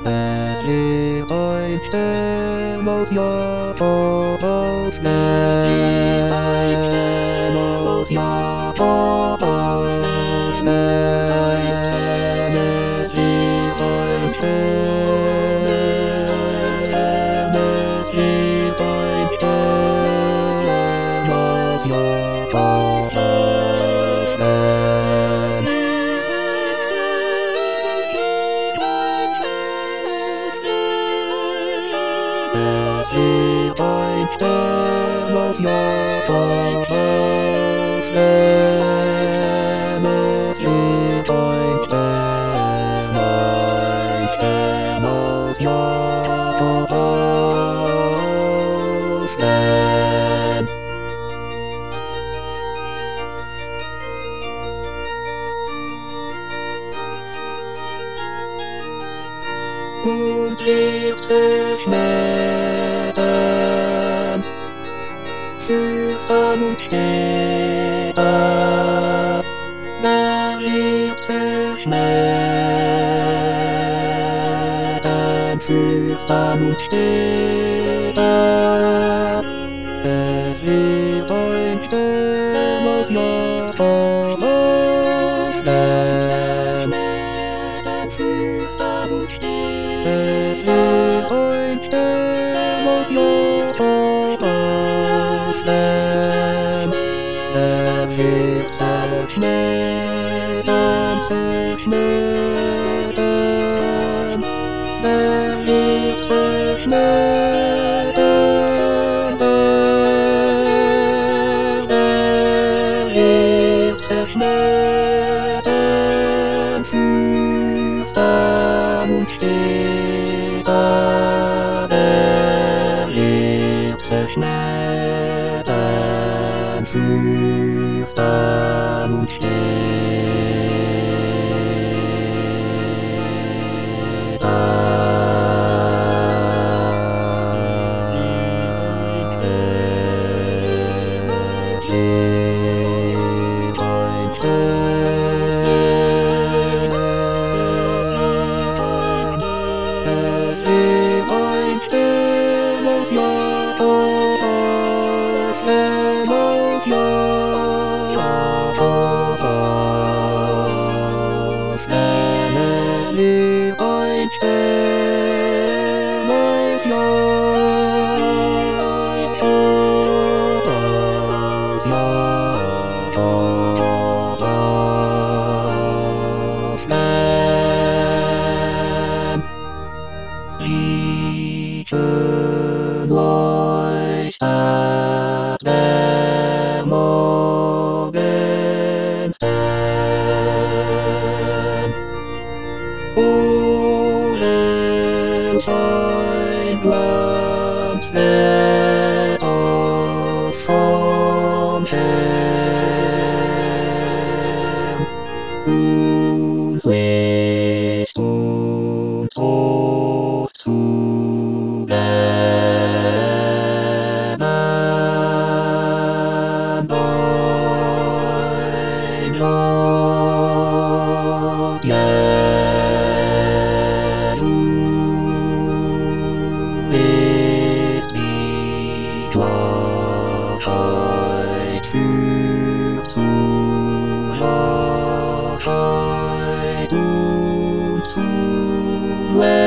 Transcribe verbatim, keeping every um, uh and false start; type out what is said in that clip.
Es lebt ein Stern aus Jakob auf Stern. Aus Jakob auf Stern. Es lebt ein Stern. Es lebt ein Stern aus Jakob auf Stern. Es lebt ein Stern aus Jakob auf Stern. Es lebt ein Stern, ein Stern aus Jakob auf Stern. Und lebt sich Schnecken, Schüchtern und Städter, wer lebt sich Schnecken, Schüchtern und Städter, es lebt ein Stern aus Jakob auf Stern. Es lebt ein Stern aus Jakob auf Stern. Der lebt sich Schnecken, sich Schnecken. Der lebt sich Schnecken, der lebt sich Schnecken, Schüchtern und Städter, der lebt sich Schnecken, Schüchtern und Es lebt ein Stern aus Jakob auf Stern, aus Jakob auf Stern. Es lebt ein Stern aus Jakob aus Jakob auf Stern. Lieben leuchtet der Morgenstern. Ohrenschein Glanz wird auf vom Herrn. Uns Licht und Trost zu geben. Dein Gott, Jesu, ist wie Klarheit führt zu Wahrheit und zu Leben.